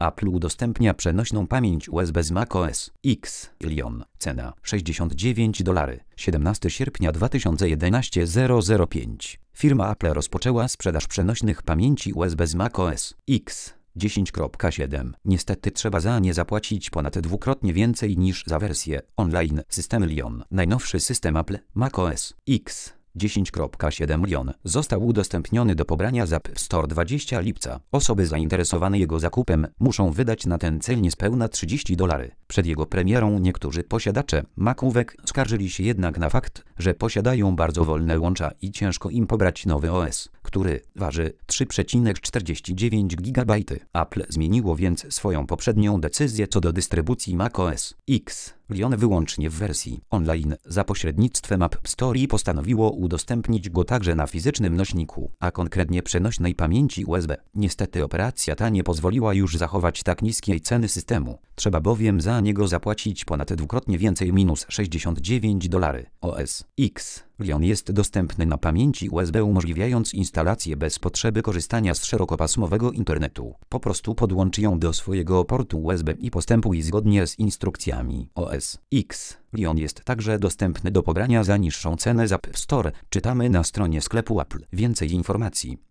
Apple udostępnia przenośną pamięć USB z macOS X. Lion. Cena $69. 17 sierpnia 2011 005. Firma Apple rozpoczęła sprzedaż przenośnych pamięci USB z macOS X. 10.7. Niestety trzeba za nie zapłacić ponad dwukrotnie więcej niż za wersję online system Lion. Najnowszy system Apple macOS X. 10.7 Lion został udostępniony do pobrania z App Store 20 lipca. Osoby zainteresowane jego zakupem muszą wydać na ten cel niespełna $30. Przed jego premierą niektórzy posiadacze Macówek skarżyli się jednak na fakt, że posiadają bardzo wolne łącza i ciężko im pobrać nowy OS, który waży 3,49 GB. Apple zmieniło więc swoją poprzednią decyzję co do dystrybucji macOS X. Lion wyłącznie w wersji online za pośrednictwem App Store i postanowiło udostępnić go także na fizycznym nośniku, a konkretnie przenośnej pamięci USB. Niestety operacja ta nie pozwoliła już zachować tak niskiej ceny systemu. Trzeba bowiem za niego zapłacić ponad dwukrotnie więcej $69. OS X. Lion jest dostępny na pamięci USB, umożliwiając instalację bez potrzeby korzystania z szerokopasmowego internetu. Po prostu podłącz ją do swojego portu USB i postępuj zgodnie z instrukcjami. OS X. Lion jest także dostępny do pobrania za niższą cenę z App Store. Czytamy na stronie sklepu Apple. Więcej informacji